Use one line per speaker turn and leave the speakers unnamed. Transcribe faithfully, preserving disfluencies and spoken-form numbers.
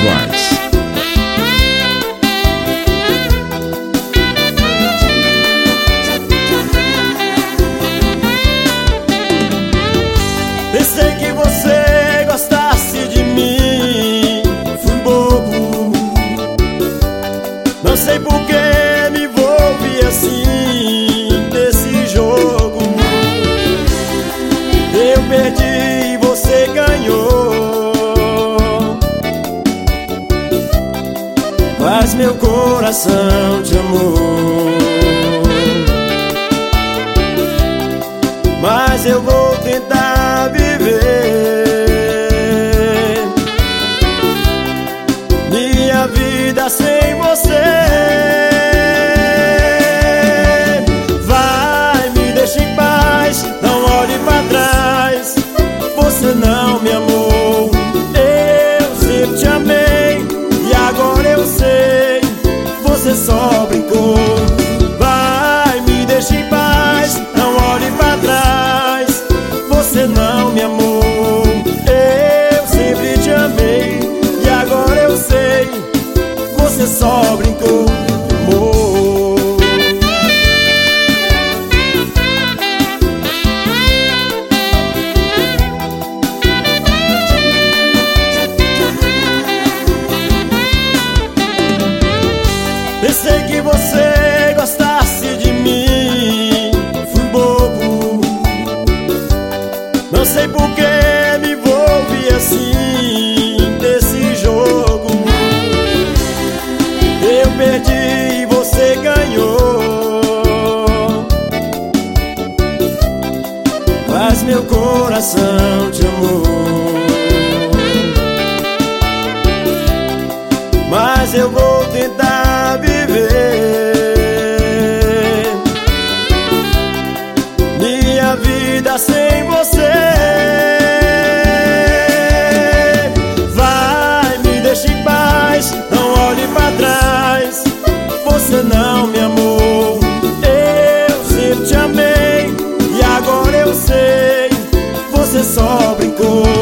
iguais.
Pensei que você gostasse de mim, fui bobo. Não sei por que me envolvi assim nesse jogo. Eu perdi e você ganhou, mas meu coração te amou. Mas eu vou tentar viver minha vida sem você. Vai, me deixa em paz, não olhe pra trás. Você não me amou, eu sempre te amei. E agora eu sei, você só brincou. Vai, me deixa em paz, não olhe pra trás. Você não me amou, eu sempre te amei. E agora eu sei, você só brincou, amor. Pensei que você gostasse de mim, fui bobo. Não sei por que me envolvi assim nesse jogo. Eu perdi e você ganhou, mas meu coração te amou. Mas eu vou tentar viver minha vida sem você. Vai, me deixa em paz, não olhe pra trás. Você não me amou, eu sempre te amei. E agora eu sei, você só brincou.